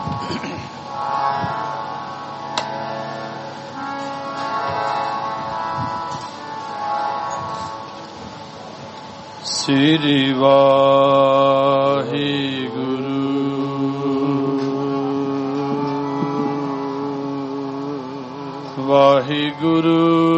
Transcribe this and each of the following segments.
ਸ੍ਰੀ ਵਾਹਿਗੁਰੂ। ਵਾਹਿਗੁਰੂ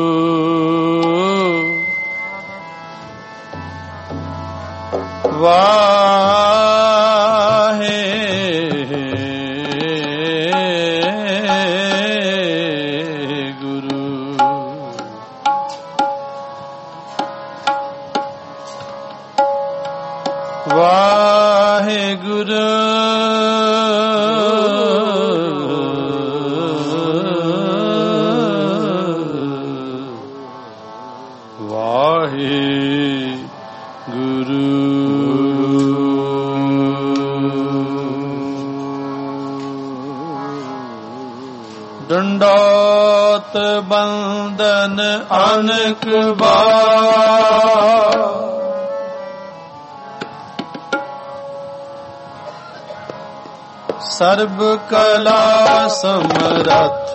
ਵਾਹਿਗੁਰੂ ਡੰਡੋਤ ਬੰਦਨ ਅਨਕ ਬਾਰ ਸਰਬ ਕਲਾ ਸਮਰੱਥ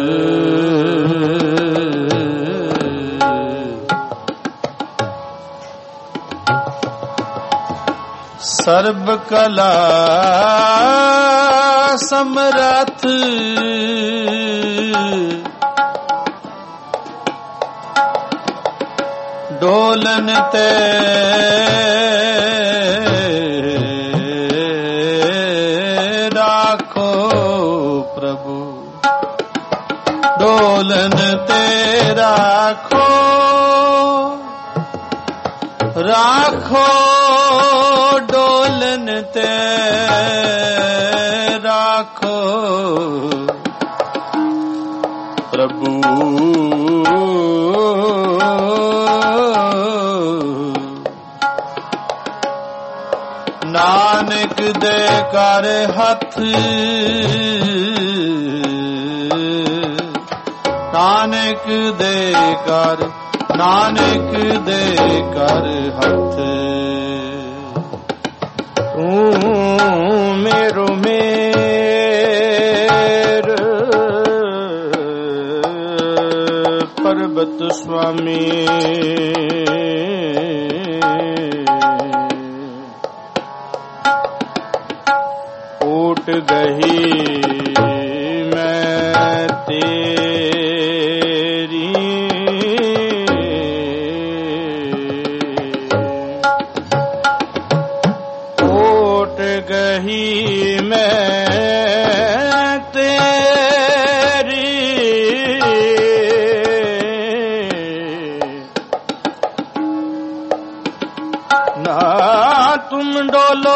ਸਰਬ ਕਲਾ ਸਮਰੱਥ ਡੋਲਨ ਤੇ ਰਾਖੋ ਪ੍ਰਭੂ ਡੋਲਨ ਤੇ ਰਾਖੋ ਰਾਖੋ ਡੋਲਨ ਤੇ ਰਾਖੋ ਪ੍ਰਭੂ ਨਾਨਕ ਦੇ ਕਰ ਹੱਥ ਨਾਨਕ ਦੇ ਕਰ ਨਾਨਕ ਦੇ ਕਰ ਹੱਥ ਤੂੰ ਮੇਰੋ ਮੇਰ ਪਰਬਤ ਸੁਆਮੀ ਓਟ ਗਈ ਮੈਂ ਤੇਰੀ ਓਟ ਗਈ ਮੈਂ ਤੇਰੀ ਨਾ ਤੁਮ ਡੋਲੋ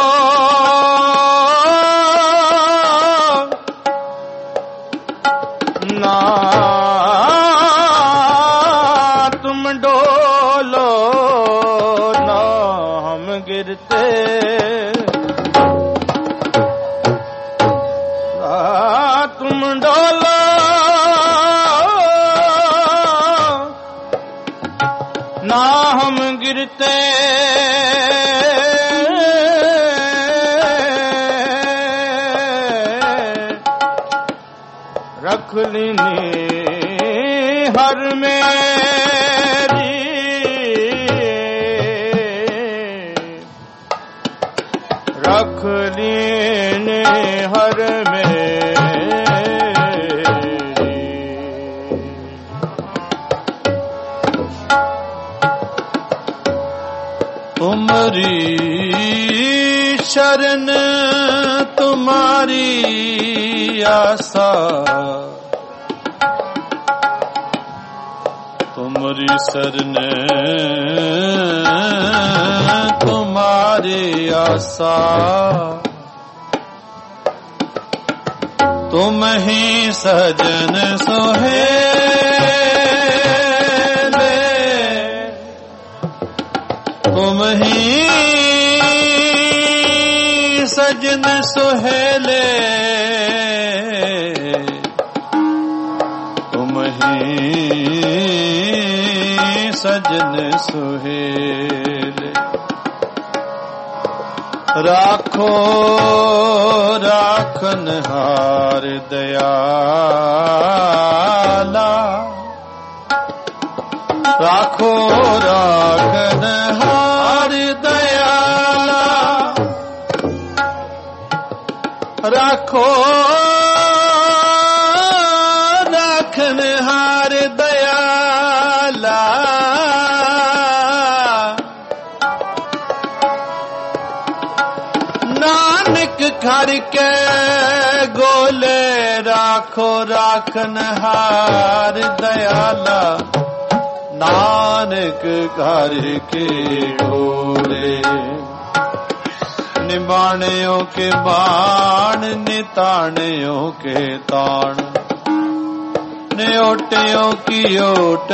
ਨਾ ਤੁਮ ਡੋਲੋ ਨਾ ਹਮ ਗਿਰਤੇ ਨਾ ਤੁਮ ਡੋਲੋ ਨਾ ਹਮ ਗਿਰਤੇ रख लीनी हर मेरी रख लीनी हर मेरी तुमरी शरण तुम्हारी आसा तुमरी शरण तुम्हारी आसा तुम ही सजन सोहेले तुम ही सजन सोहेले तुम ही सजन सुहेले राखो राख राखन हार दयाला राखो राखन हार दयाला राखो राखन हार दयाला नानक घर के गोले राखो राखन हार दयाला नानक घर के गोले निबाणियों के बाण निताणियों के ताण न्योटियों की ओट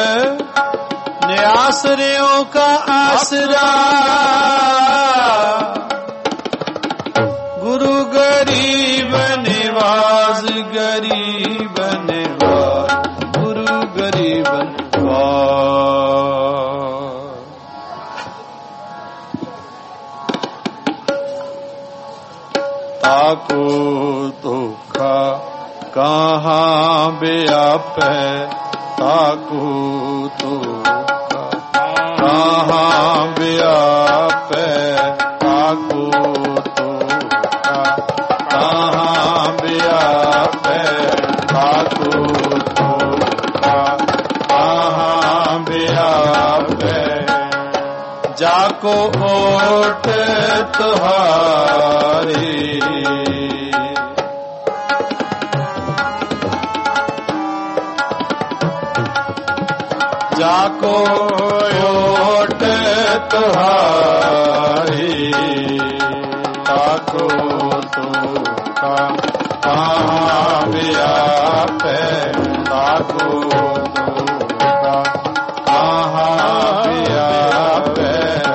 न्यासरियों का आसरा गुरु गरीब निवास गरीब निवास गुरु गरीब ताको दुखा कहाँ व्यापै ताको दुखा कहाँ व्यापै ताको दुखा कहाँ व्यापै ताको दुखा कहाँ व्यापै जाको ओट तुहारी जाको ओट तुहारी ताको तुका कहाँ व्यापै ताको तुका कहाँ व्यापै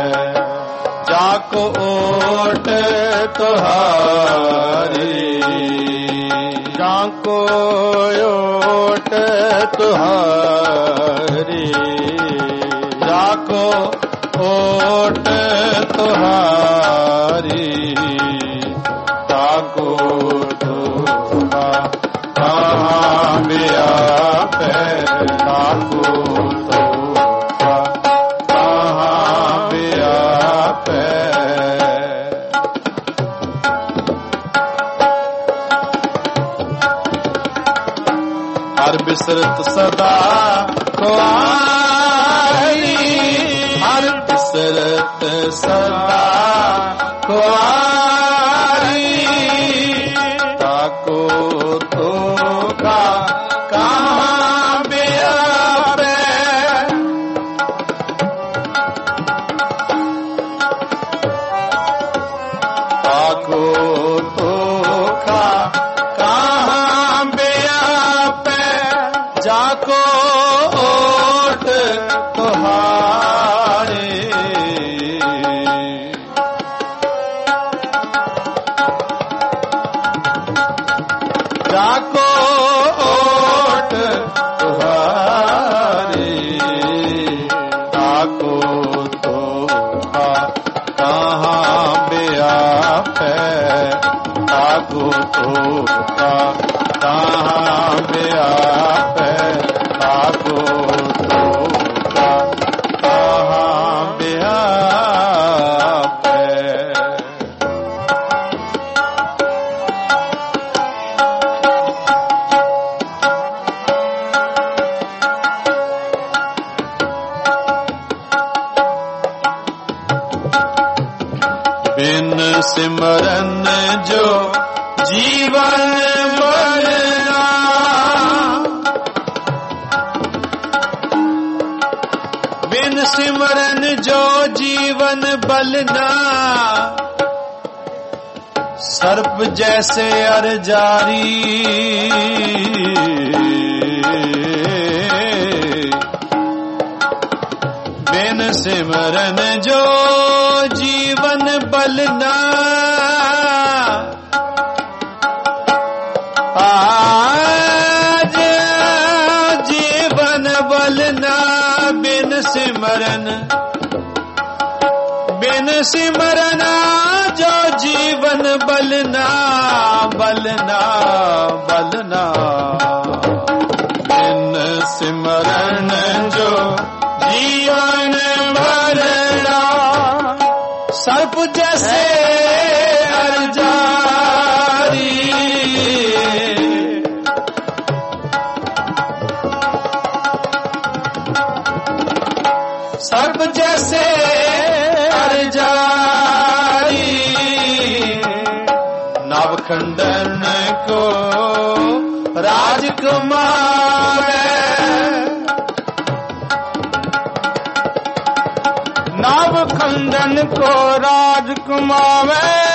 जाको ओट तुहारी जाको ओट तुहारी जाको ओट तुहारी ताको तुका कहाँ व्यापै ताको तुका कहाँ व्यापै हर बिसरत सदा खुआरी हर बिसरत सदा खुआरी ताको तुका कहाँ व्यापै ताको तुका कहाँ व्यापै जाको ओट तुहारे जाको ओट तुहारे ताको तुका कहाँ व्यापै ताको तुका कहाँ व्यापै ताको तुका कहाँ व्यापै बिन सिमरन जो जीवन बलना बिन सिमरन जो जीवन बलना सर्प जैसे अर जारी बिन सिमरन जो जीवन बलना आज जीवन बलना बिन सिमरन जो जीवन बलना सिमरन जो जीवन भरना सर्प जैसे हर जारी सर्प जैसे हर जारी नवखंडन को राजकुमार नवखंडन को राजकुमार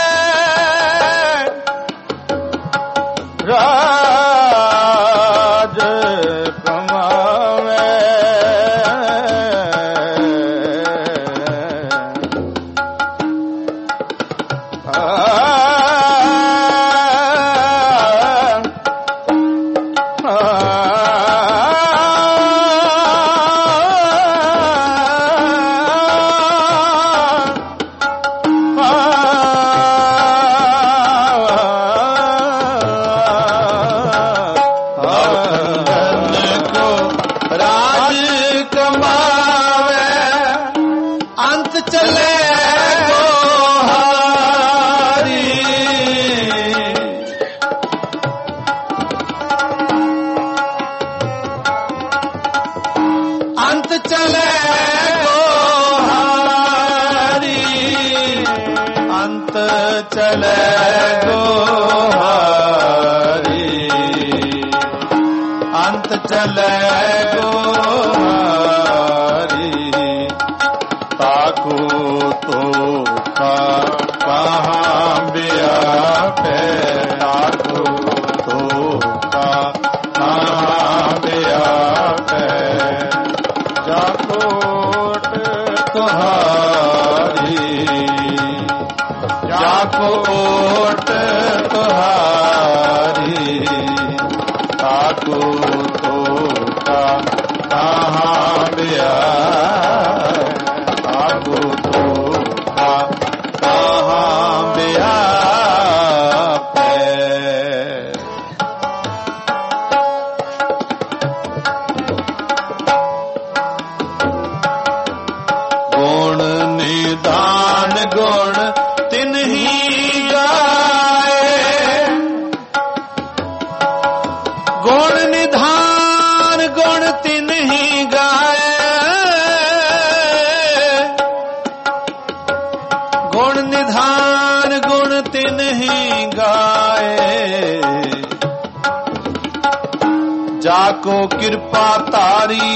जाको कृपा तारी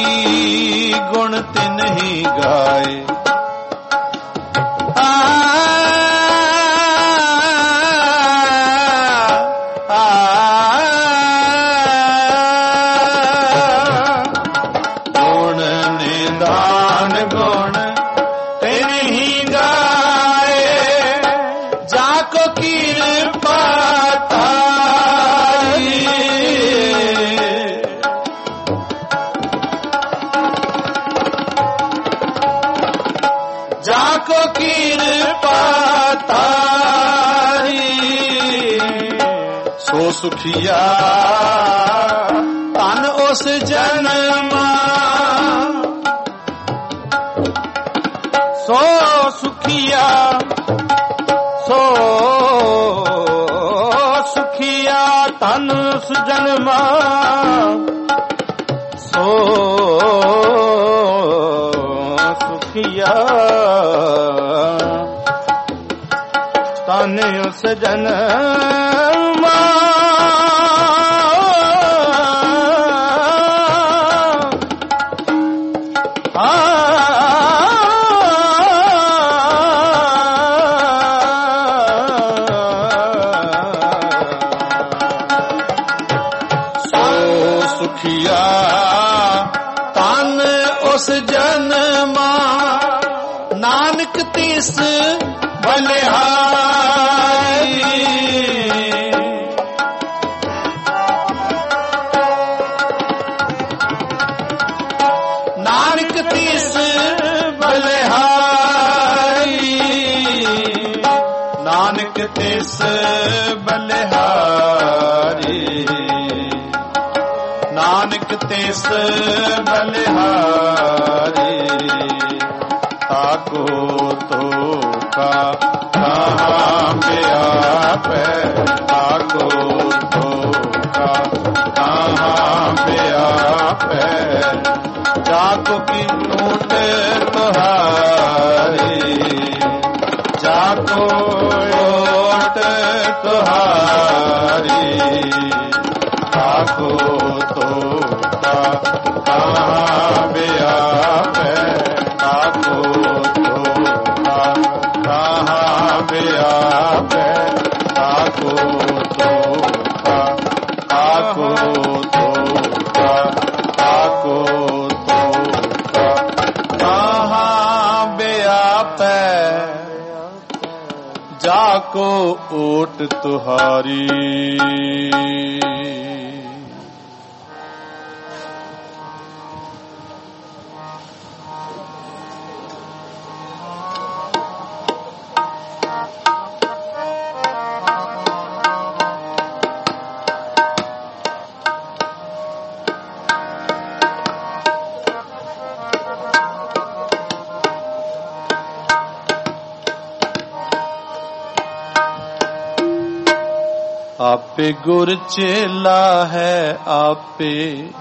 गुण तिन ही गाए गुण निधान गुण तिन ही गाए जाको कृपा जाको कृपा तारी सो सुखिया तन उस जन्मा सो सुखिया तन उस जन्मा सो सुखिया तन उस जन्मा सुखिया तन उस जन्मा नानक तिस बलिहारी नानक तिस बलिहारी नानक तिस बलिहारी नानक तिस बलिहारी ताको धोखा कहाँ व्यापै ताको धोखा कहाँ व्यापै जाको की नूट तुहारी जाको ओट तुहारी ताको धोखा कहाँ व्यापै ताको धोखा कहाँ व्यापै ताको धोखा ताको धोखा ताको धोखा कहाँ व्यापै जाको ओट तुहारी। आपे गुर चेला है आपे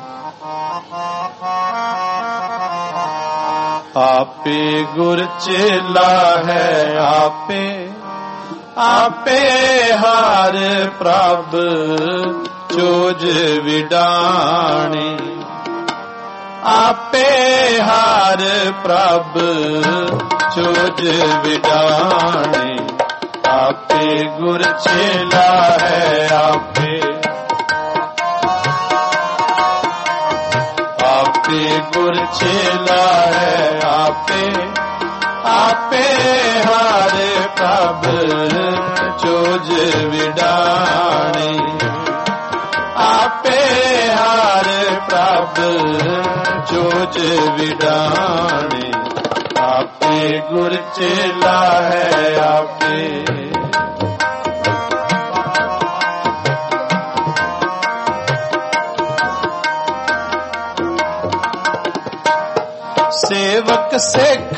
आपे गुर चेला है आपे आपे हार प्रभ चोज विडाणी आपे हार प्रभ चोज विडाणी आपे गुर चेला है आपे आपे गुर चेला है आपे आपे हार प्रभ चोज विडाणी आपे हार प्रभ चोज विडाणी आपे गुर चेला है आपे सेवक सिख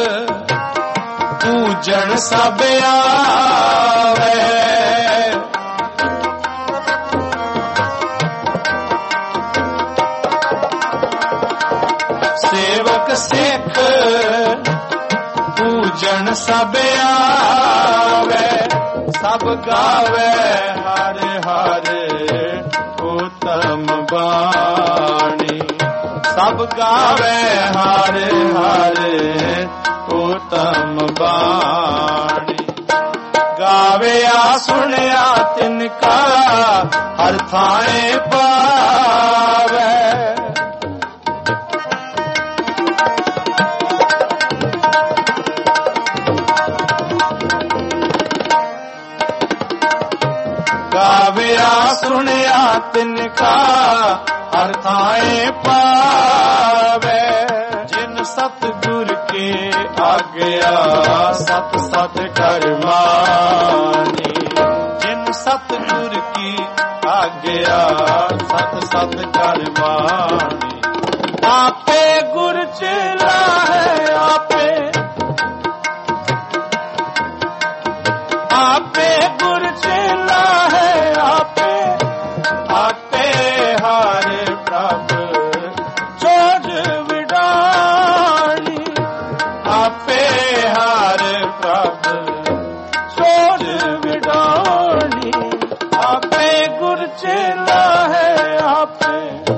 पूजन सब आवे सेवक सिख पूजन सब आवे सब गावे हर हर उत्तम बाणी सब गावे हर हर उत्तम बाणी गावे आ सुनिया तिनका हर थाए पावे गावे आ सुनिया तिनका हर थाए पावे जिन सतगुर के आज्ञा सत सत कर मानी जिन सतगुर की आज्ञा सत सत कर मानी आपे गुर चेला है आपे आपे गुर चेला है आपे आपे हार प्रभ चोज विडाणी आपे हार प्रभ चोज विडाणी आपे गुर चेला है आपे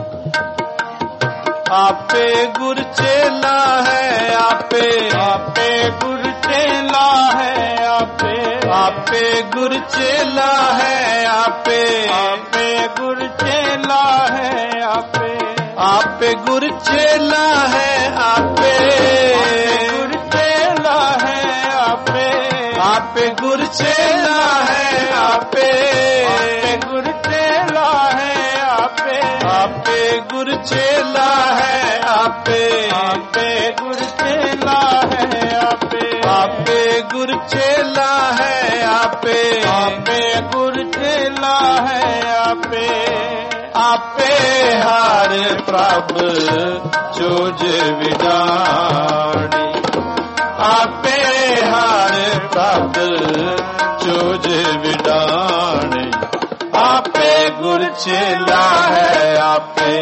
आपे गुर चेला है आपे आपे गुर चेला है आपे आपे गुर चेला है आपे आपे गुर चेला है आपे आपे गुर चेला है आपे गुर चेला है आपे आपे गुर चेला है आपे गुर चेला है आपे आपे गुर चेला है आपे आपे गुर चेला है आपे आपे गुर चेला है आपे आपे गुर चेला है आपे आपे हर प्रभ चोज विडाणी आपे हर प्रभ चोज विडाणी आपे गुर चेला है आपे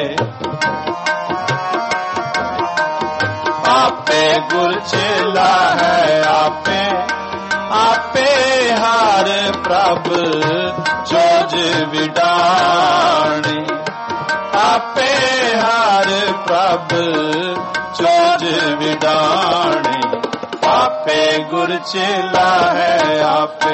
गुर चेला है आपे आपे हर प्रभ चोज विडाणी आपे हर प्रभ चोज विडाणी आपे गुर चेला है आपे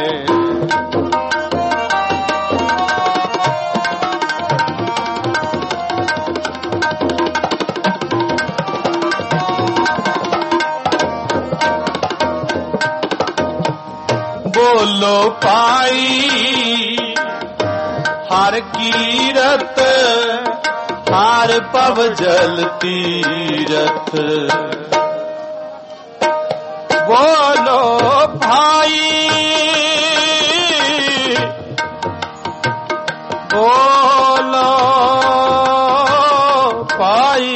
बोलो पाई हर कीरत हर पव जल तीरथ बोलो भाई बोलो पाई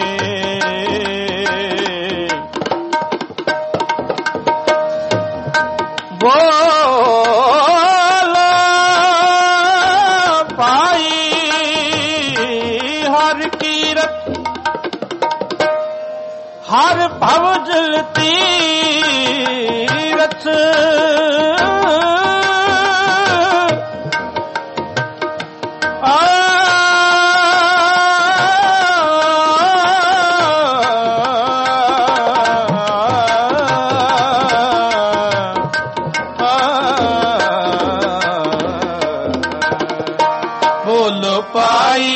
हर भव जल तीरथ बोलो पाई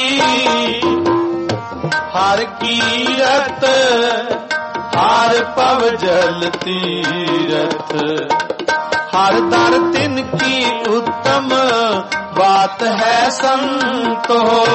हर कीरत हर पव जल तीरथ हर दर तिन की उत्तम बात है संतो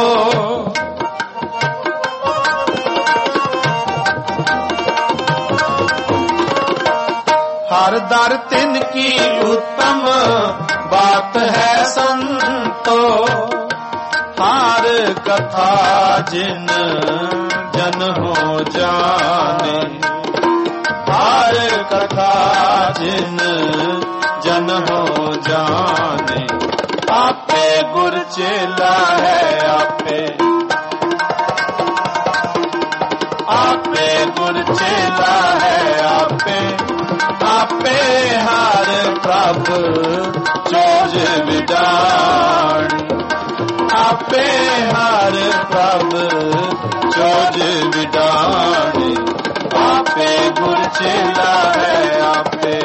हर दर तिन की उत्तम बात है संतो हर कथा जिन जन हो जाने हर कथा जिन जन हो जाने आपे गुर चेला है आपे आपे गुर चेला है आपे आपे हर प्रभ चोज विडाणी आपे हर प्रभ चोज विडाणी आपे गुर चेला है आपे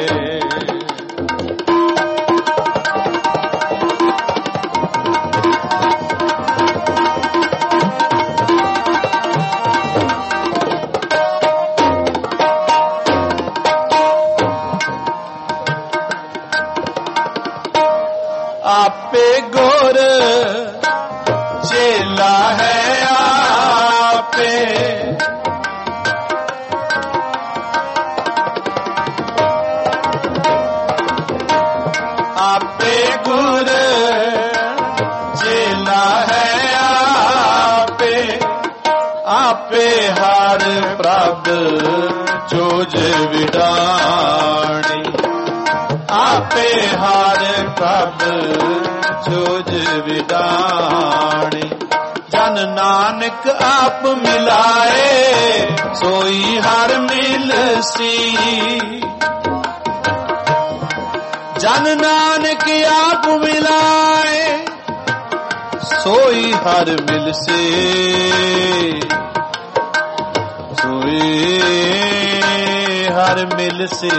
आपे गुर चेला है आपे आपे गुर चेला है आपे आपे हर प्रभ चोज विडाणी आपे हर प्रभ चोज विडाणी जन नानक आप मिलाए सोई हर मिलसी जन नानक आप मिलाए सोई हर मिलसे सोई हर मिलसे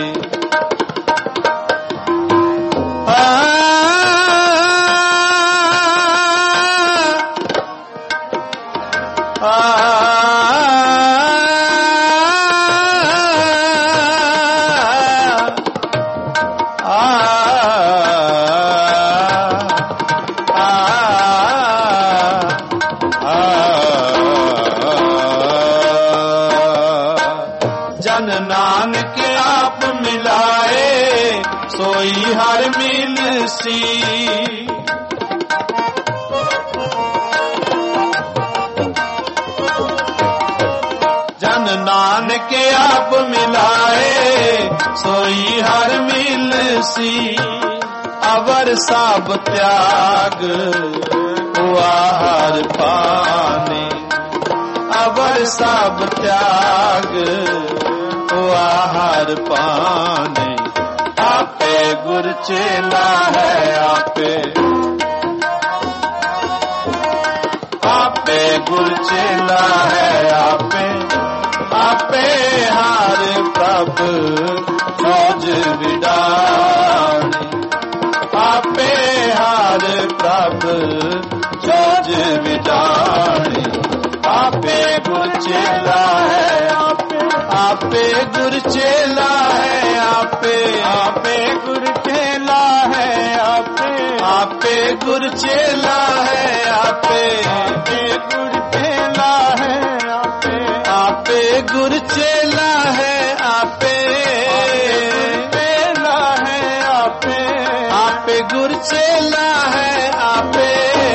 जन नानक आप मिलाए सोई हर मिलसी नानक आप मिलाए सोई हर मिलसी अवर सब त्याग हुआ हर पाने अवर सब त्याग हुआ हर पाने आपे गुर चेला है आपे गुर चेला है आपे आपे हार प्रभ खोज विडाणी आपे हार प्रभ खोज विडाणी आपे गुर चेला है आपे गुर चेला है आपे गुर चेला है आपे गुर चेला है आपे गुर चेला है आपे गुर चेला है आपे चेला है आपे गुर चेला है आपे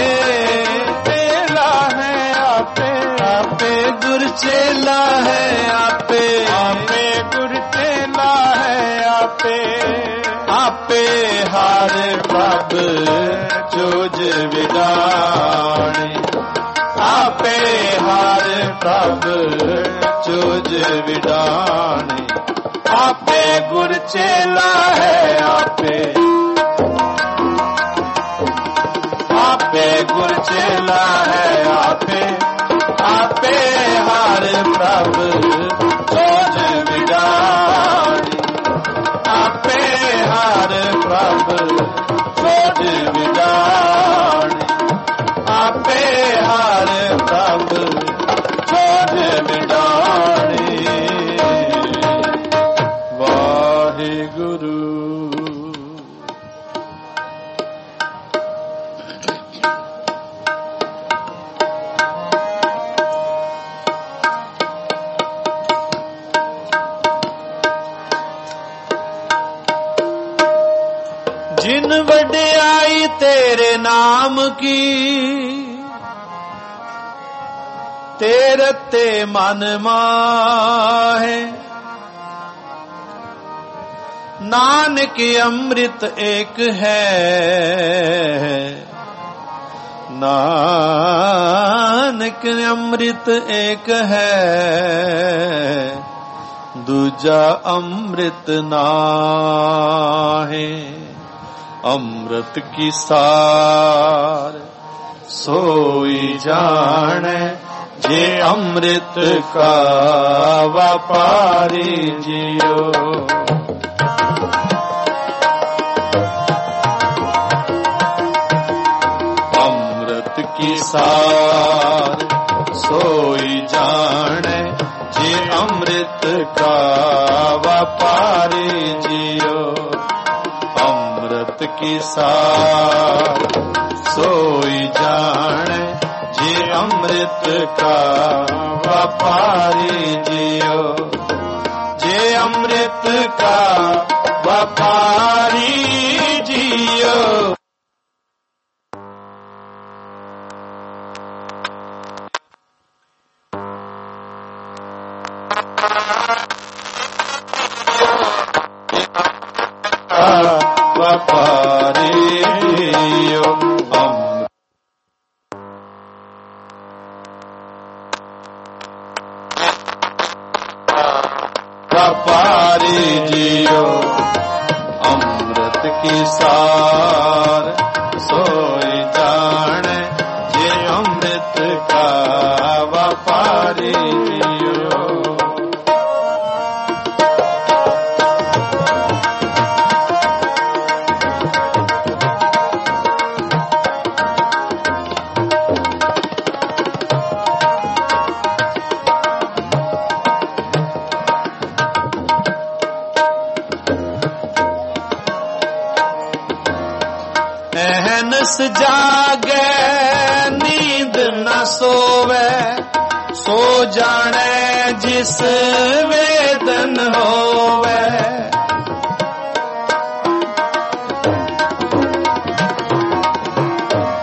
चेला है आपे गुर चेला है आपे गुर चेला है आपे हार प्रभ जोज विडाणी आपे हार प्रभ जोज विडाणी आपे गुर चेला है आपे गुर चेला है आपे हार प्रभ जोज विडाणी आपे हार प्रभ जोज विडाणी आपे हार प्रभ जोज विडाणी वाहिगुरु जिन वड्याई तेरे नाम की तेरे ते मन माहे नानक अमृत एक है नानक अमृत एक है दूजा अमृत नाहे अमृत की सार सोई जाने जे अमृत का व्यापारी जियो अमृत की सार सोई जाने जे अमृत का व्यापारी जियो अमृत की सार सोई जाने जे अमृत का व्यापारी जियो जे अमृत का व्यापारी जियो व्यापारी जियो अमृत की सार सोई जाने जे अमृत का व्यापारी जियो अहनस जागे नींद न सोवे सो जाने जिस वेदन होवे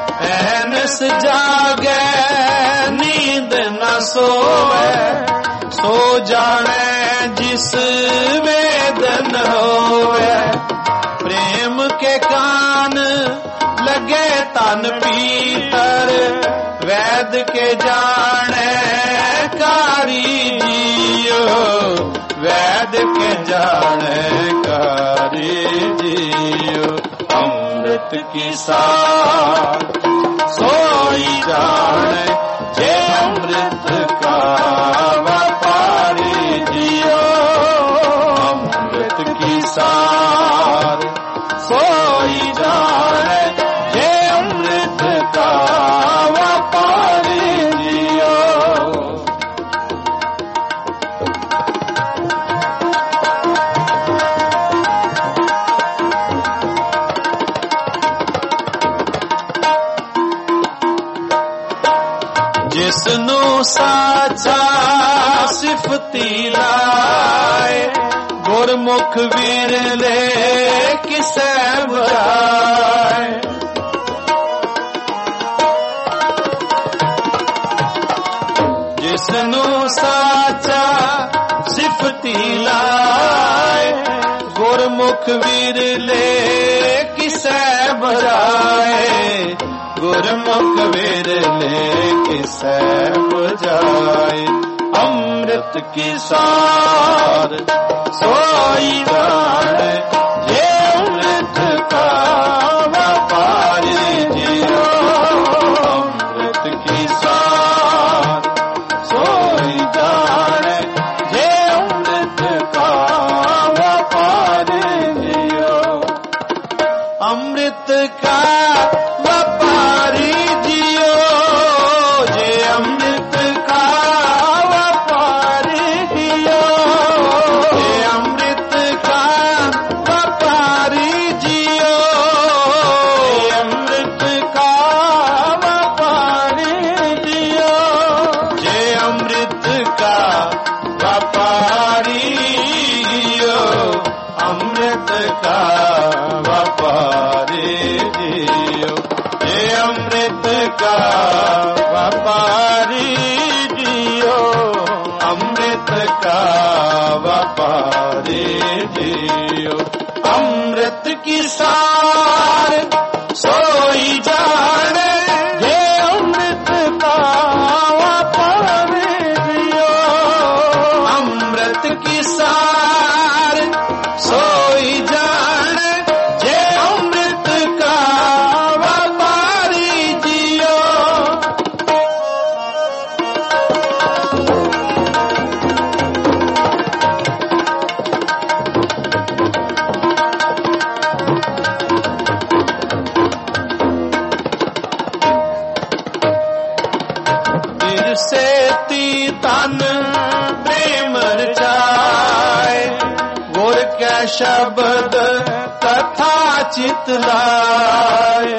अहनस जागे नींद न सोवे सो जाने जिस वेदन होवे प्रेम के कान लगे तन पीतर वैद के जाने कारी जियो वैद के जाने कारी जियो अमृत की सार सोई जाने जे अमृत का व्यापारी जियो अमृत की सार सोई जाने जे अमृत का व्यापारी जियो जिसनु साचा सिफती लाए गुरमुख विरले किसे बुराए जिसनु साचा सिफती लाए गुरमुख विरले किसे बुराए गुरमुख विरले किसे बुझाए अमृत की सार सोई जाने ये अमृत का व्यापारी जियो अमृत की सार सोई जाने ये अमृत का व्यापारी जियो अमृत का व्यापारी जियो जे अमृत का व्यापारी जियो जे अमृत का व्यापारी जियो जे अमृत का व्यापारी जियो जे अमृत का व्यापारी जियो अमृत का व्यापारी जियो ये अमृत का व्यापारी जियो अमृत का व्यापारी जियो अमृत की सार सोई जाने ये अमृत का व्यापारी जियो अमृत की सार सोई जाने जे अमृत का व्यापारी जियो दिल से ती तन प्रेम रचाए गुर के शब्द कथा चित लाए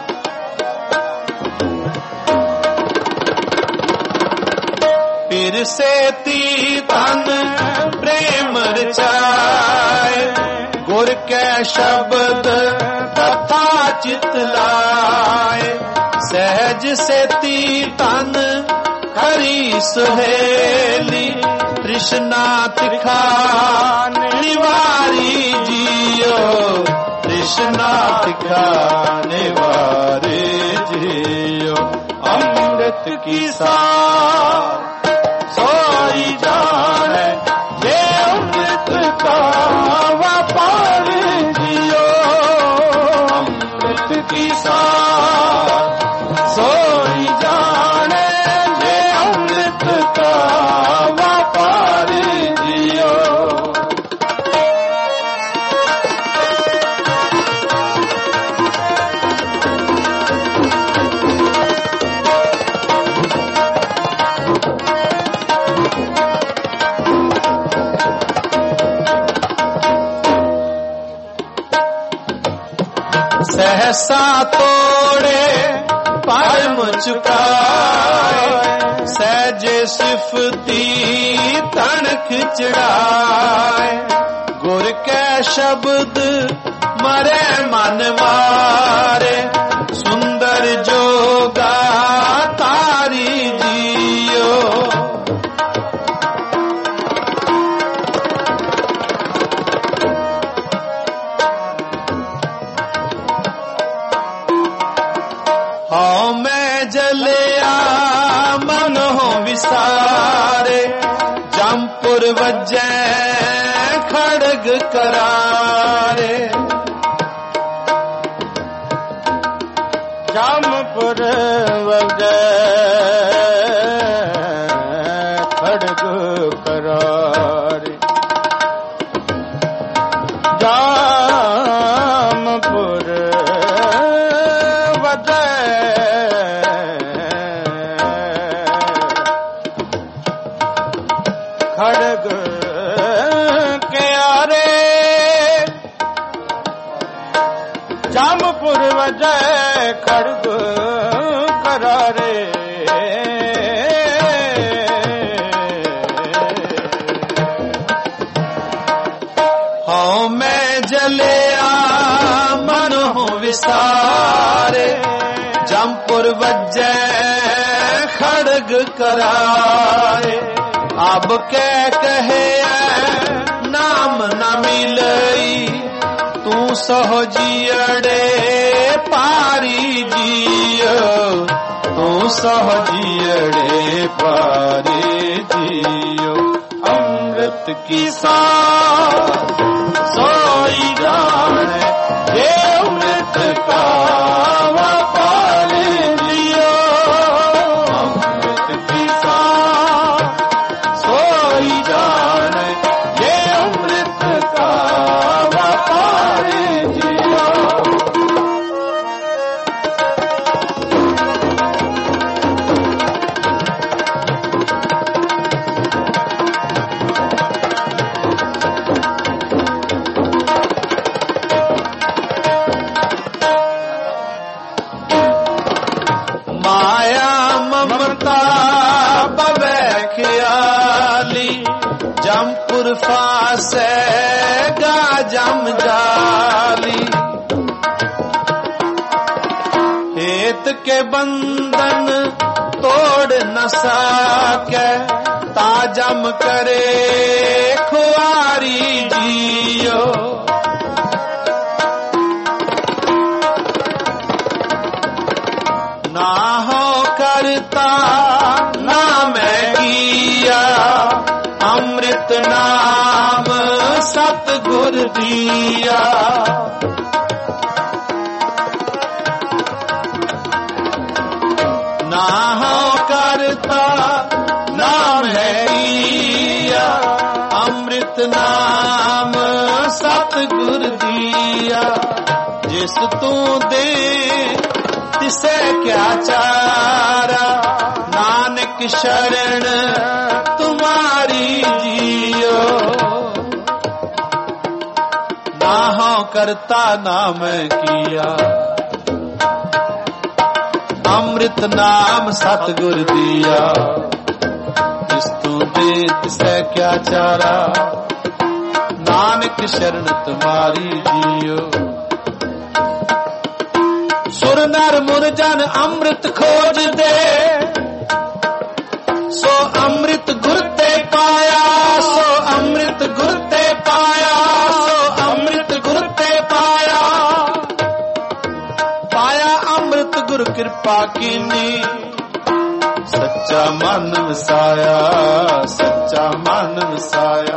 फिर से ती तन प्रेम रचाए गुर के शब्द कथा चित लाए सहज से ती तन हरी सुहेली तृष्णा तिखा निवारी जियो तृष्णा तिखा निवारी जियो अमृत की सार सोई जाने ये अमृत का व्यापारी जियो अमृत की सार सोई जाने ये अमृत का व्यापारी जियो सहसा तोड़े परम चुकाए सहजे सिफती तनख चढ़ाए गुर के शब्द मरे मन मारे सुंदर जोगा तारी जियो मैं जलिया मन हो विसारे जमपुर वजै खड़ग करारे जमपुर वजै खड़ग करारे जमपुर वजै खड़ग क्यारे जमपुर वजै खड़ग करारे हाँ मैं जलिया मन हो विसारे जमपुर वजै खड़ग करारे अब क्या कहे नाम न मिलई तू सहो जियड़े पारी जियो तू सहो जियड़े पारी जियो अमृत की सांस सोई जाने ये अमृत का व्यापार लियो अमृत की सांस सोई जाने ये अमृत का व्यापार जियो माया ममता बबे ख्याली जमपुर फासे गा जम जाली हेत के बंधन तोड़ न सके ताजम करे खुआरी जियो ना हो करता ना मैं किया अमृत नाम सतगुर दिया ना हो करता ना मैं किया अमृत नाम सतगुर दिया जिस तू दे तिसे क्या चारा नानक शरण तुम्हारी जियो ना हो करता ना मैं किया अमृत नाम सतगुर दिया जिस तू दे तिसे क्या चारा नानक शरण तुम्हारी जियो सुर नर मुर जन अमृत खोज दे सो अमृत गुर ते पाया सो अमृत गुर ते पाया सो अमृत गुर ते पाया पाया अमृत गुर कृपा कीनी सच्चा मन वसाया सच्चा मन वसाया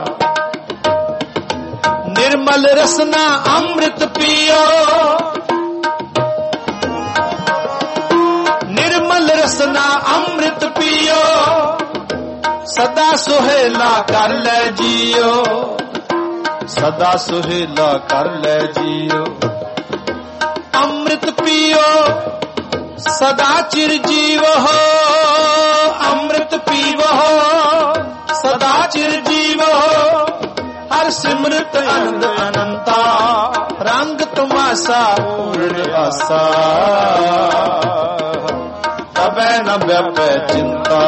निर्मल रसना अमृत पियो रसना अमृत पियो सदा सुहेला कर ले जियो सदा सुहेला कर ले जियो अमृत पियो सदा चिर जीव हो अमृत पीवो सदा चिर जीव हो हर सिमरत आनंद अनंता रंग तुमासा पूर्ण आसा तबे न व्यापे चिंता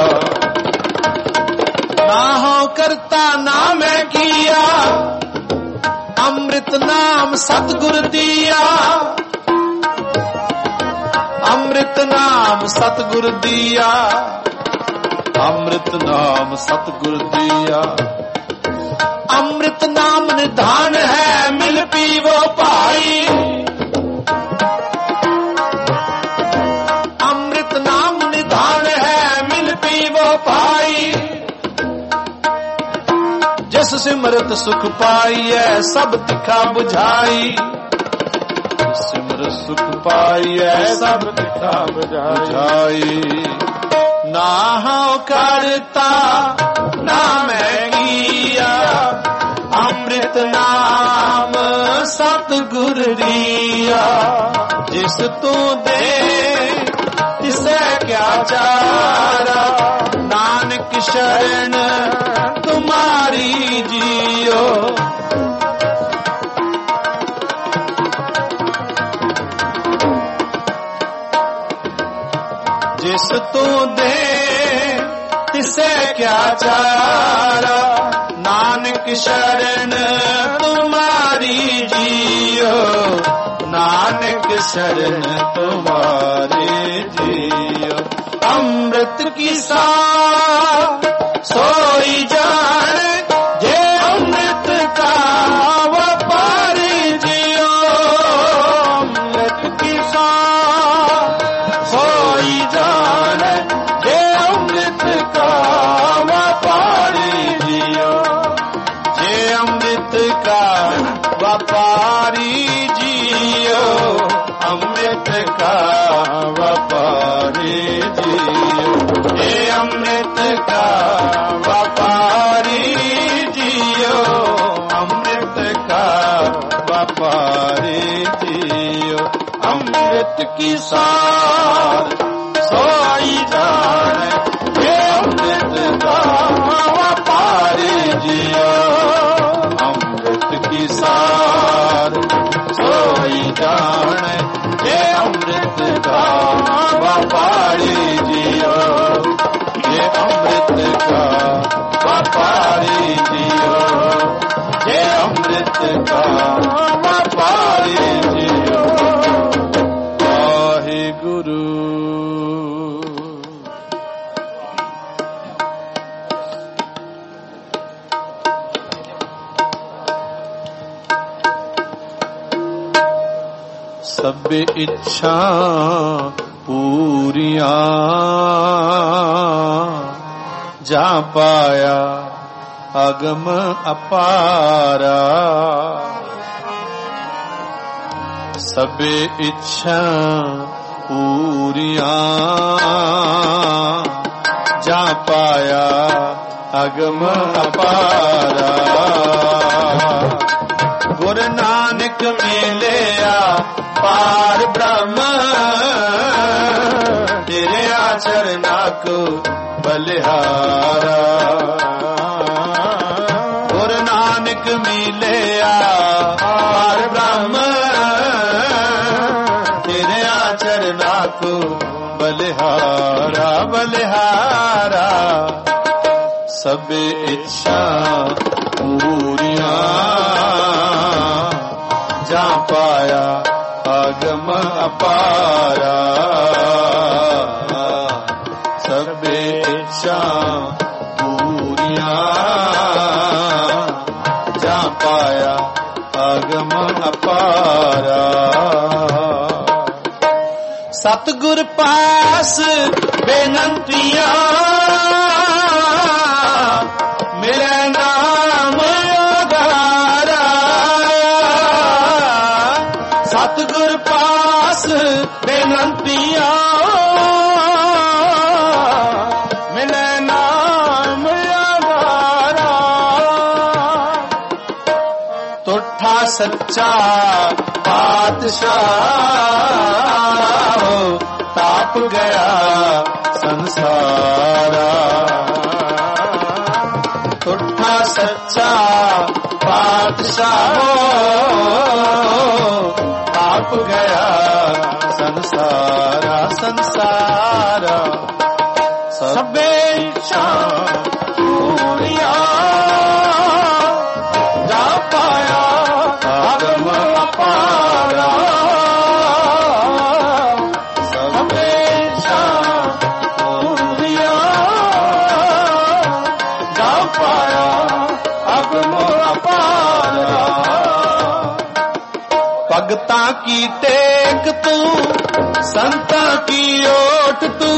ना हो करता ना मैं किया अमृत नाम सतगुर दिया अमृत नाम सतगुर दिया अमृत नाम सतगुर दिया अमृत नाम निधान है मिल पीवो भाई अमृत नाम सिमरत सुख पाइए सब तिखा बुझाई। सिमरत सुख पाइए सब तिखा बुझाई। ना हूँ करता ना मैं किया, अमृत नाम सतगुर दिया। जिस तू दे तिसे क्या चारा, नानक शरण तुम्हारी जियो। जिस तू दे तिसे क्या चारा, नानक शरण तुम्हारी जियो। नानक शरण तुम्हारी जियो। अमृत की सार सोई जाने, जे अमृत का व्यापारी जियो। अमृत की सार सोई जाने, जे अमृत का व्यापारी जियो। जे अमृत का व्यापारी जियो। अमृत का व्यापारी जियो। ये अमृत का व्यापारी जियो। अमृत का व्यापारी जियो। अमृत की सार सोई जाने, ये अमृत का व्यापारी जियो। अमृत की सार सोई जाने, ये अमृत का व्यापारी जियो। ये अमृत का व्यापारी जियो। ये अमृत का व्यापारी जियो। वाहिगुरु। सब इच्छा पूरिया जा पाया अगम अपारा। सब इच्छा पूरिया जा पाया अगम अपारा। गुरु नानक मिलिया पार ब्रह्म, तेरे आचरणा को बलिहारा। गुरु नानक मिलिया पार ब्रह्म, तेरे आचरणा को बलिहारा बलिहारा। सब इच्छा पूरिया जा पाया अगम अपारा। सब इच्छा पूरिया जा पाया अगम अपारा। सतगुर पास बेनंतियां मेरा नाम आधारा। सतगुर पास बेनंतियां मेरा नाम आधारा। तुठा सच्चा पातशाह ताप गया संसारा। तुठा सच्चा पातशाह ताप गया संसारा संसारा। सबे इच्छा पूरिया जा पाया अगम अपारा। सबे इच्छा पूरिया जा पाया अगम अपारा। भगता की टेक तू संता की ओट तू,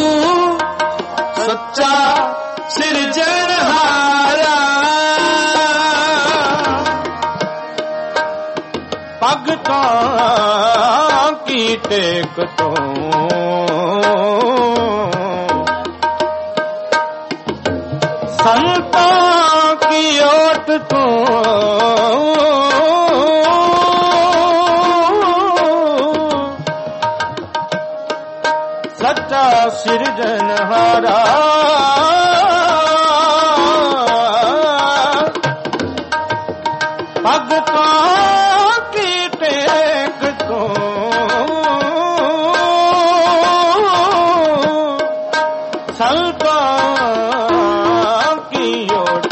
सच्चा सिरजनहारा। ਟੇਕ ਤੂੰ ਸੰਤਾਂ ਕੀ ਓਟ ਤੂੰ ਸੱਚਾ ਸਿਰਜਣਹਾਰਾ ਭਗਤਾਂ ਕੀ ਟੇਕ ਤੂੰ ਸੰਤਾਂ ਕੀ ਓਟ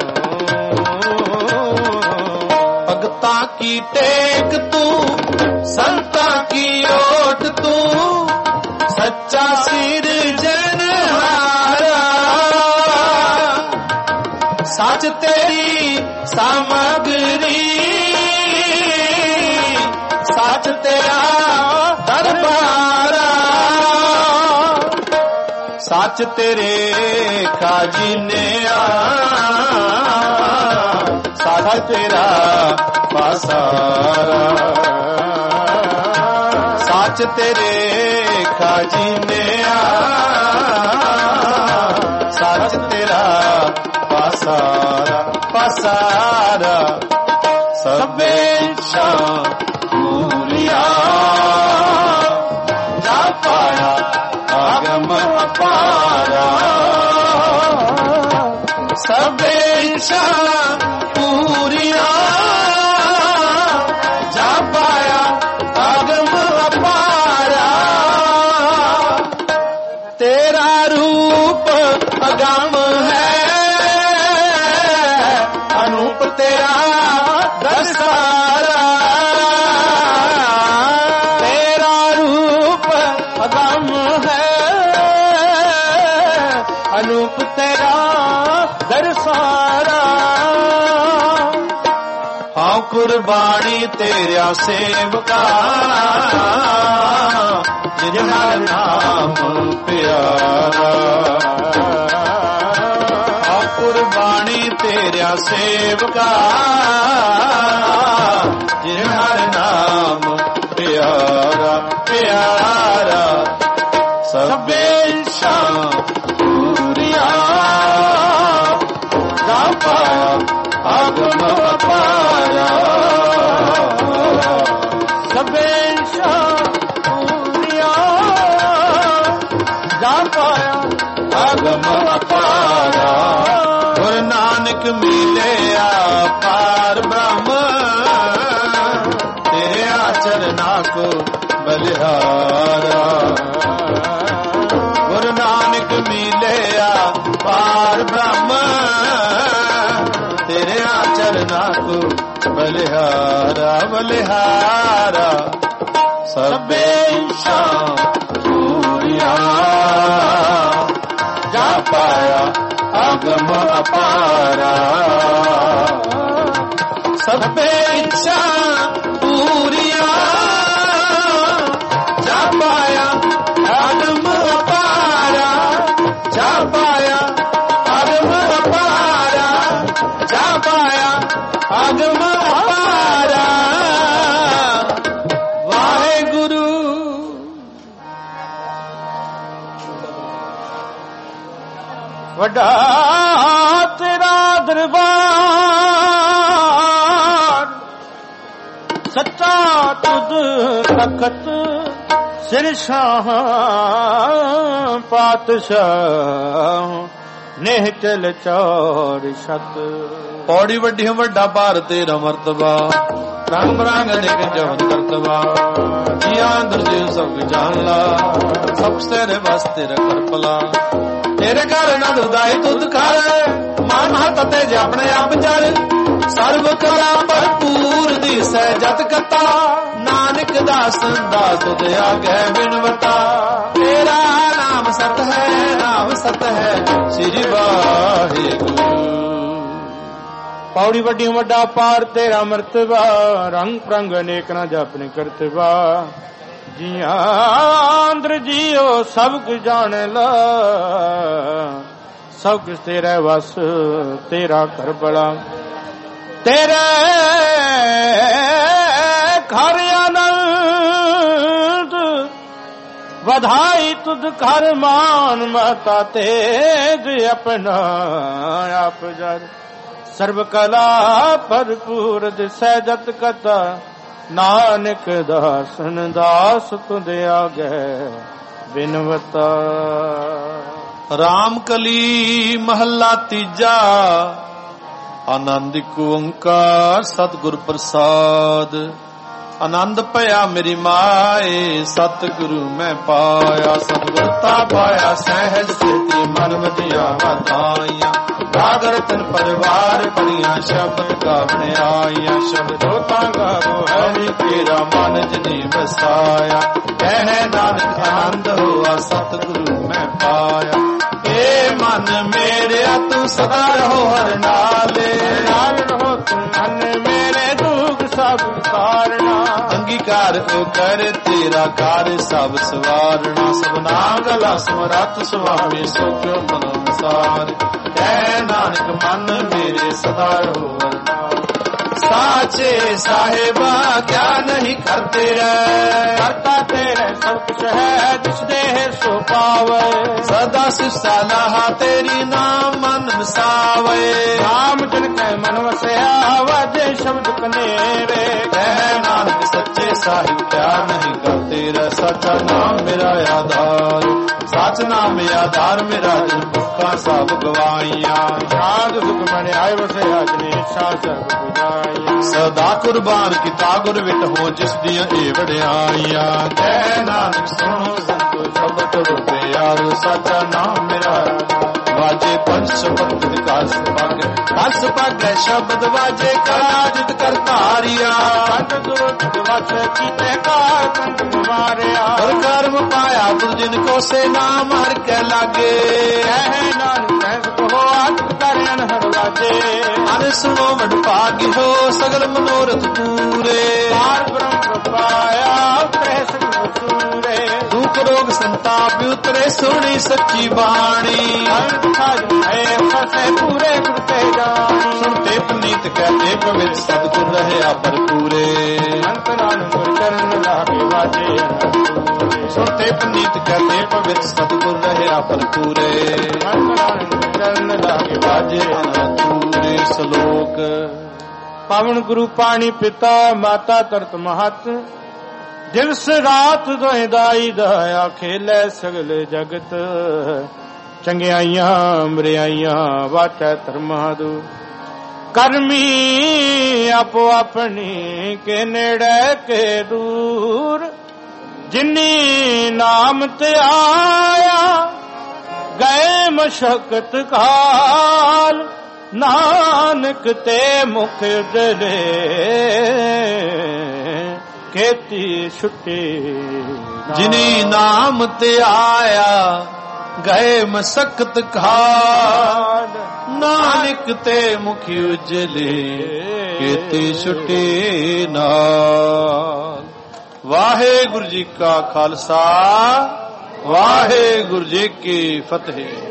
ਤੂੰ ਭਗਤਾਂ ਕੀ ਟੇਕ ਤੂੰ ਸੰਤਾਂ ਕੀ ਓਟ ਤੂੰ ਸੱਚਾ ਸਿਰਜਣਹਾਰਾ ਸੱਚ ਤੇਰੀ ਸਾਮਗਰੀ ਸੱਚ ਤੇਰਾ ਦਰਬਾਰਾ ਸੱਚ ਤੇਰੇ ਖਾਜ਼ਿਨਿਆ ਸੱਚ ਤੇਰਾ ਪਾਸਾਰਾ ਸੱਚ ਤੇਰੇ ਖਾਜ਼ਿਨਿਆ ਸੱਚ ਤੇਰਾ ਪਾਸਾਰਾ ਪਾਸਾਰਾ ਸਭੇ ਸ਼ਾਂ ਪੂਰੀਆ ਜਾ ਪਾਇਆ ਆਗਮ ਅਪਾਰਾ ਸਭੇ ਸ਼ਾਂ ਪੂਰੀਆ ਜਾ ਪਾਇਆ ਆਗਮ ਅਪਾਰਾ ਤੇਰਾ ਰੂਪ ਅਗਮ ਹੈ ਅਨੂਪ ਤੇਰਾ ਦਰਸਾਰਾ ਤੇਰਾ ਰੂਪ ਅਗਮ ਹੈ ਅਨੂਪ ਤੇਰਾ ਦਰਸਾਰਾ ਆਉ ਕੁਰਬਾਨੀ ਤੇਰਾ ਸੇਵਕਾ ਜਿਨ੍ਹਾਂ ਨਾਮ ਪਿਆਰਾ ਆਉ ਕੁਰਬਾਨੀ ਤੇਰਾ ਸੇਵਕਾ ਜਿਨ੍ਹਾਂ ਨਾਮ ਪਿਆਰਾ ਪਿਆਰਾ ਸਭੇ ਸ਼ਾਂ ਪੂਰੀਆ ਜਾ ਪਾਇਆ ਆਗਮ ਅਪਾਰਾ ਸਭੇ ਸ਼ਾਂ ਪੂਰੀਆ ਜਾ ਪਾਇਆ ਆਗਮ ਅਪਾਰਾ ਗੁਰੂ ਨਾਨਕ ਮਿਲਿਆ ਪਾਰ ਬ੍ਰਹਮ ਤੇਰੇ ਆਚਰਨਾਂ ਕੋ ਬਲਿਹਾਰਾ ਗੁਰੂ ਨਾਨਕ ਮਿਲਿਆ ਪਾਰ ਬ੍ਰਹਮ ਤੇਰੇ ਆਚਰਨਾਂ ਕੋ ਬਲਿਹਾਰਾ ਬਲਿਹਾਰਾ ਸਭੇ ਸ਼ਾਂ ਪੂਰੀਆ ਜਾ ਪਾਇਆ ਆਗਮ ਅਪਾਰਾ ਸਭੇ ਸ਼ਾਂ ਪੂਰੀਆ ਜਾ ਪਾਇਆ ਆਗਮ ਅਪਾਰਾ ਜਾ ਪਾਇਆ ਆਗਮ ਅਪਾਰਾ ਜਾ ਪਾਇਆ ਆਗਮ ਅਪਾਰਾ ਵਾਹਿਗੁਰੂ ਵੱਡਾ ਤੇਰਾ ਦਰਬਾਰ ਸੱਚਾ ਤੁਧ ਤਖਤ ਸਿਰ ਸ਼ਾਹ ਪਾਤਸ਼ਾਹ ਨੇਹ ਚਲ ਚੌੜ ਛਤ ਪੌੜੀ ਵੱਡੀ ਵੱਡਾ ਭਾਰ ਤੇਰਾ ਮਰਤਬਾ ਰੰਗ ਬਰੰਗ ਅਨੇਕ ਜਵਨ ਕਰਤਬਾ ਜੀ ਆਂਦਰ ਜੀ ਸਭ ਜਾਣ ਲਾ ਸਭ ਤੇਰੇ ਵਾਸਤੇ ਕਰ ਭਲਾ ਤੇਰੇ ਘਰ ਨਾ ਦੁਦਾਈ ਤੁਧ ਕਰ ਮਨ ਹੱਥ ਤੇ ਜੇ ਆਪਣੇ ਆਪ ਚਲ ਸਰਬ ਕਲਾ ਭਰਪੂਰ ਦੀ ਸਹਿਜਤ ਕਤਾ ਨਾਨਕ ਦਾਸ ਦਾ ਤੁਧ ਆਗੇ ਬਿਨਵਤਾ ਤੇਰਾ ਨਾਮ ਸਤ ਹੈ ਨਾਮ ਸਤ ਹੈ ਸ੍ਰੀ ਵਾਹਿਗੁਰੂ ਪੌੜੀ ਵੱਡੀ ਵੱਡਾ ਪਾਰ ਤੇਰਾ ਮਰਤਬਾ ਰੰਗ ਪ੍ਰੰਗ ਅਨੇਕ ਨਾ ਜਪਨੇ ਕਰਤਬਾ ਜੀਆਂ ਅੰਦਰ ਜੀਓ ਸਭ ਕੁਝ ਜਾਣ ਲਾ ਸਭ ਕੁਝ ਤੇਰਾ ਵਸ ਤੇਰਾ ਘਰ ਬੜਾ ਤੇਰੇ ਘਰ ਆਨੰਦ ਵਧਾਈ ਤੁਧ ਘਰ ਮਾਨ ਮਾਤਾ ਤੇਜ ਆਪਣਾ ਆਪ ਜਰ ਸਰਬ ਕਲਾ ਭਰਪੂਰ ਦਿਸੈ ਜਤ ਕਤਾ ਨਾਨਕ ਦਾਸਨ ਦਾਸ ਤੁਧ ਆਗੈ ਬਿਨਵਤਾ। ਰਾਮ ਕਲੀ ਮਹੱਲਾ ਤੀਜਾ। ਆਨੰਦ ਇੱਕ ਓੰਕਾਰ ਸਤਿਗੁਰ ਪ੍ਰਸਾਦ। ਆਨੰਦ ਭਇਆ ਮੇਰੀ ਮਾਏ ਸਤਿਗੁਰੂ ਮੈਂ ਪਾਇਆ। ਸਤਿਗੁਰਤਾ ਪਾਇਆ ਸਹਿਜ ਸਿਧੀ ਮਨ ਵਧੀਆ ਵਧਾਈਆਂ। ਰਾਗ ਰਤਨ ਪਰਿਵਾਰ ਪੜੀਆਂ ਸ਼ਬਦ ਗਾਵਣ ਆਈਆਂ। ਸ਼ਬਦੋ ਤਾਂ ਗਾਵੋ ਹਰਿ ਤੇਰਾ ਮਨ ਜਿਨੀ ਵਸਾਇਆ। ਕਹਿ ਨਾਨਕ ਆਨੰਦ ਹੋਆ ਸਤਿਗੁਰੂ ਮੈਂ ਪਾਇਆ। ਏ ਮਨ ਮੇਰਿਆ ਤੂੰ ਸਦਾ ਰਹੋ ਹਰਿ ਨਾਲੇ। ਨਾਲ ਰਹੋ ਤੂੰ ਮਨ ਮੇਰੇ ਦੁਖ ਸਭ ਕਾਰਣਾ। ਅੰਗੀਕਾਰ ਉਹ ਕਰ ਤੇਰਾ ਕਾਰ ਸਭ ਸਵਾਰਣਾ। ਸਭਨਾ ਗਲਾ ਸਮਰੱਥ ਸੁਆਮੀ ਸੁਖ ਮਨ ਅਨੁਸਾਰ। ਕਹਿ ਨਾਨਕ ਮਨ ਮੇਰੇ ਸਦਾ ਰਹੋ ਹਰਿ ਨਾਲੇ। ਸਾਚੇ ਸਾਹਿਬਾ ਕਿਆ ਨਹੀਂ ਕਰਤੇ ਰਹਿ। ਕਰਤਾ ਤੇਰੇ ਸਭ ਕੁਛ ਹੈ ਜਿਸ ਦੇਹ ਸੋ ਪਾਵੇ। ਸਦਾ ਸਿਸਾਲਾ ਤੇਰੀ ਨਾਮ ਮਨ ਵਸਾਵੇ। ਨਾਮ ਜਨ ਕੈ ਮਨ ਵਸਿਆ ਵਾਜੇ ਸ਼ਬਦ ਕਨੇਰੇ। ਕਹਿ ਨਾਨਕ ਸੱਚੇ ਸਾਹਿਬ ਕਿਆ ਨਹੀਂ ਕਰਤੇ ਰਹਿ। ਸੱਚਾ ਨਾਮ ਮੇਰਾ ਆਧਾਰ। ਸੱਚ ਨਾਮ ਆਧਾਰ ਮੇਰਾ ਦਿਲ ਭੁੱਖਾ ਸਭ ਗਵਾਈਆਂ। ਸਾਧ ਸੁਖ ਮਨ ਆਏ ਵਸਿਆ ਜਨੇ ਸਾਧ ਬੁਝਾਈਆਂ। ਸਦਾ ਕੁਰਬਾਨ ਕੀਤਾ ਗੁਰ ਵਿਟ ਹੋ ਜਿਸ ਦੀਆਂ ਇਹ ਵਡਿਆਈਆਂ। ਕਹਿ ਨਾਨਕ ਸੁਣੋ ਸੰਤੋ ਸ਼ਬਦ ਰੂਪੇ ਯਾਰ। ਸੱਚਾ ਨਾਮ ਮੇਰਾ ਵਾਜੇ ਪੰਜ ਸ਼ਬਦ ਵਿਕਾਸ ਪਾਗੇ। ਕਸ ਪਾਗੇ ਸ਼ਬਦ ਵਾਜੇ ਕਲਾ ਜਿਤ ਕਰਤਾਰੀਆ। ਕੰਠ ਦੁਰਤ ਵਸ ਕੀਤੇ ਕਾਰ ਕੰਠ ਮਾਰਿਆ। ਹਰ ਕਰਮ ਪਾਇਆ ਤੁਝ ਜਿਨ ਕੋ ਸੇ ਨਾਮ ਹਰ ਕੇ ਲਾਗੇ। ਕਹਿ ਨਾਨਕ ਕਹਿ ਕਹੋ ਆਤਿ ਕਰਿਆਨ ਹਰ ਵਾਜੇ। ਅਨ ਸੁਣੋ ਵਡ ਭਾਗੀ ਹੋ ਸਗਲ ਮਨੋਰਥ ਪੂਰੇ। ਪਾਰ ਬ੍ਰਹਮ ਪਾਇਆ ਉਤਰੇ ਸਗਲ ਸੂਰੇ। ਦੁਖ ਰੋਗ ਸੰਤਾਪ ਉਤਰੇ ਸੁਣੀ ਸੱਚੀ ਬਾਣੀ। ਅੰਤ ਸਾਜ ਹੈ ਫਸੇ ਪੂਰੇ ਗੁਰ ਤੇ ਜਾਣੀ। ਸੁਣਤੇ ਪਨੀਤ ਕਹਤੇ ਪਵਿੱਤ ਸਤਿਗੁਰ ਰਹਿਆ ਭਰਪੂਰੇ। ਅੰਤ ਨਾਨਕ ਗੁਰ ਚਰਨ ਲਾਗੇ ਵਾਜੇ। ਸੁਣਤੇ ਪਨੀਤ ਕਹਤੇ ਪਵਿੱਤ ਸਤਿਗੁਰ ਰਹਿਆ ਭਰਪੂਰੇ। ਅੰਤ ਨਾਨਕ ਗੁਰ ਚਰਨ ਲਾਗੇ ਵਾਜੇ। ਪੂਰੇ ਸ਼ਲੋਕ। ਪਾਵਨ ਗੁਰੂ ਪਾਣੀ ਪਿਤਾ ਮਾਤਾ ਤਰਤ ਮਹਤ। ਦਿਵਸ ਰਾਤ ਦੋਇ ਦਾਈ ਦਇਆ ਖੇਲੇ ਸਗਲ ਜਗਤ। ਚੰਗਿਆਈਆਂ ਮਰਿਆਈਆਂ ਵਾਟੈ ਧਰਮਾਦੂ। ਕਰਮੀ ਆਪੋ ਆਪਣੀ ਕੇ ਨੇੜੇ ਕੇ ਦੂਰ। ਜਿਨੀ ਨਾਮ ਤੇ ਆਇਆ ਗਏ ਮਸ਼ਕਤ ਕਾਲ। ਨਾਨਕ ਤੇ ਮੁਖ ਉਜਲੇ ਕੀਤੀ ਛੁੱਟੀ। ਜਿਨੀ ਨਾਮ ਤੇ ਆਇਆ ਗਏ ਮਸਕਤ ਕਾਲ। ਨਾਨਕ ਤੇ ਮੁਖ ਉਜਲੇ ਕੀਤੀ ਛੁੱਟੀ ਨਾਲ। ਵਾਹਿਗੁਰੂ ਜੀ ਕਾ ਖਾਲਸਾ ਵਾਹਿਗੁਰੂ ਜੀ ਕੀ ਫਤਿਹ।